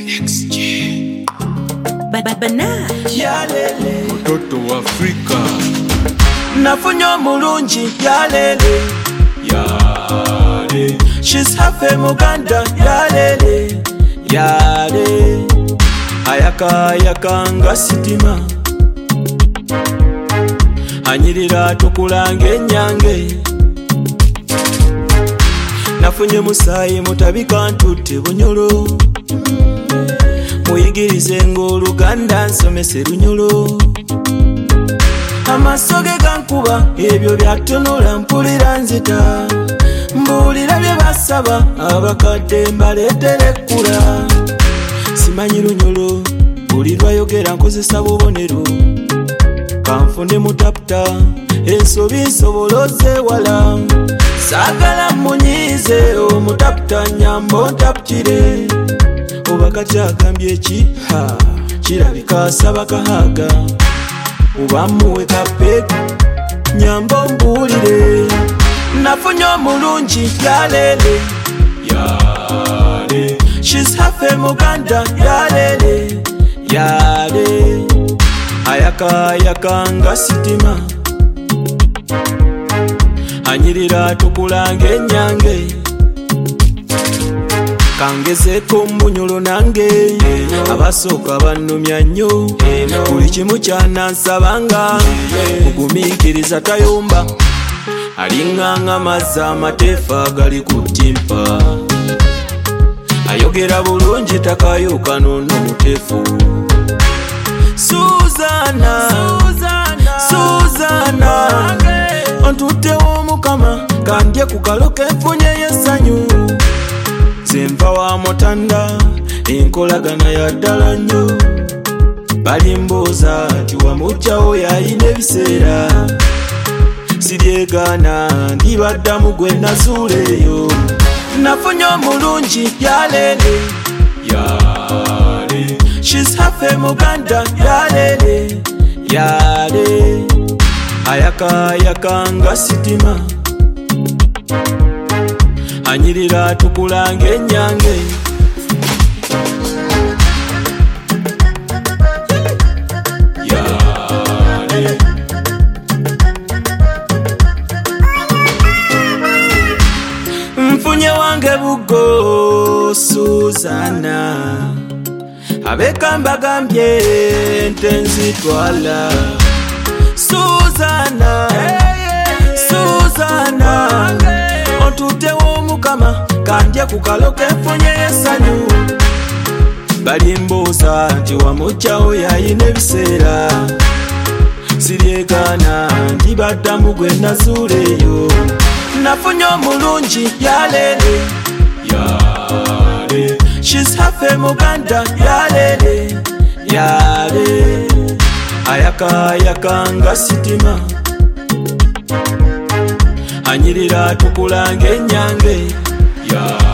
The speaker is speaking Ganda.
Bana Yalele Mtoto wa Afrika Nafunyo mulungi Yalele Yale She's half a Muganda Yalele Yale Ayaka nga sitima Anyirira tukulange enyange Nafunye musayi mutabika ntute bunyolo Muyigirize ng'Oluganda nsomese lunyolo Amasoge gankuba ebyo byatunula mpulira nzita Mbulira bye basaba abakadde mbaleetere ekkula Simanyi lunyolo buli lwayogera nkozesa bubonero Kanfunde mutaputa ensobi nsoboloze wala Saagala munyiize omutaputa nyambo ntapukire Oba kati agambye eki kirabika asaba kahaga Oba muwe kapeka nyambo mbuulire Nafunye omulungi Yalele Yale She's half a Muganda Yalele Yale Ayaka nga sitima Anyirira tukulange enyange Kangezeko mbunyolo nange Abasooka bannumya nnyo Buli kimu kyanansabanga Okugumiikiriza tayomba Alinganga mazzi amateefu agali ku ttimpa Ayogera bulungi takayuka n'ono muteefu Suzana Ontuttewo Mukama kandye ku kalo kenfunye y'essanyu Zenva wa Mutanda enkolagana ya ddala nnyo Balimbuuza nti wamugyawo yalina ebiseera Siryegaana ndibaddamu gwe nazuuleeyo Nafunye omulungi Yalele Yale She's half a Muganda Yalele Yale Ayaka nga sitima Anyirira tukulange enyange Yale Mfunye wange bugo Suzana Abeka mbagambye ente nzitwala Suzana Ontuttewo Mukama kandye ku kalo kenfunye y'essanyu Balimbuuza nti wamugyawo yalina ebiseera Siryegaana ndibaddamu gwe nazuuleeyo Nafunye omulungi Yalele Yale She's half a Muganda Yalele Yale Ayaka nga sitima Anyirira tukulange enyange Yale